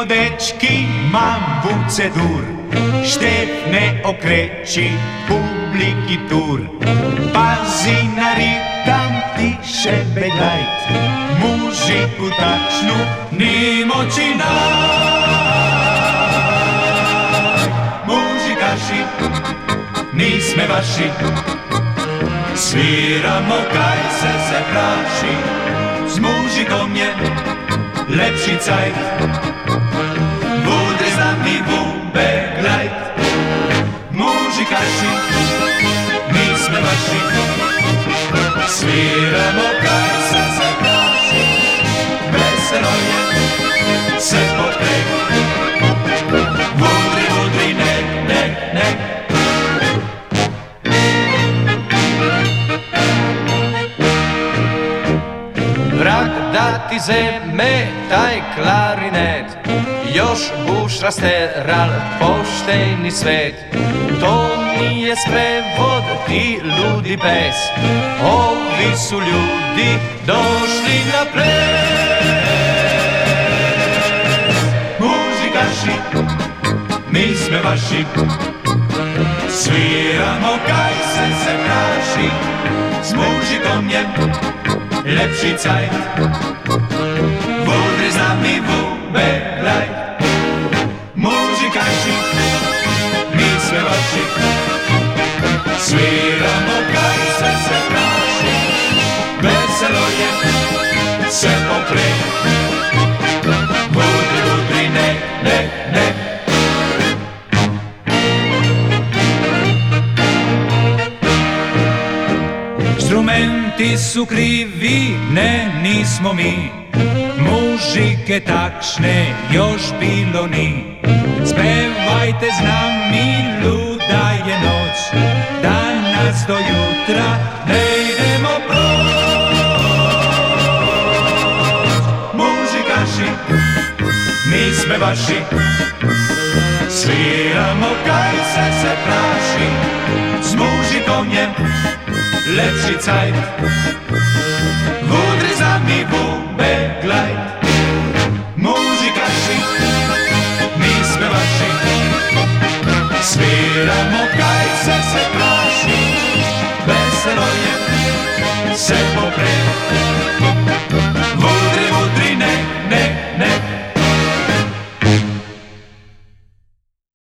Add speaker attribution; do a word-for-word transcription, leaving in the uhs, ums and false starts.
Speaker 1: Sviramo dečki, mam vuce dur, Štef ne okreći, publiki tur. Pazi na ritam, tiše bedajt, muziku tačnu, ni moći naj. Muzikaši, nisme vaši, sviramo kaj se se praši, s muzikom je lepši cajt. Budri znam i bube glajt, muzikaši, nisme vaši, sviramo kaj se se praši, veselo je se poprej. Budri, budri, nek, nek, nek. Vrag da ti zeme taj klarinet, još buš rasteral pošteni svet. To nije sprevod ti ludi pes, ovi su ljudi došli na ples. Muzikaši, mi sme vaši, sviramo kaj se se praši, s muzikom je lepši cajt. Budri znam i bube glajt, muzikaši, mi sve vaši, sviramo kaj se se praši, veselo je se poprej. Budri, budri, ne, ne, ne. Instrumenti su krivi, ne nismo mi, muzike takšne još bilo ni. Spevajte znam mi, luda je noć, danas do jutra ne idemo proć. Muzikaši, mi sme vaši, sviramo kaj se se praši, s muzikom je lepši cajt. Budri znam i bube glajt, muzikaši, mi sme vaši, sviramo kaj se se praši, veselo je se poprej.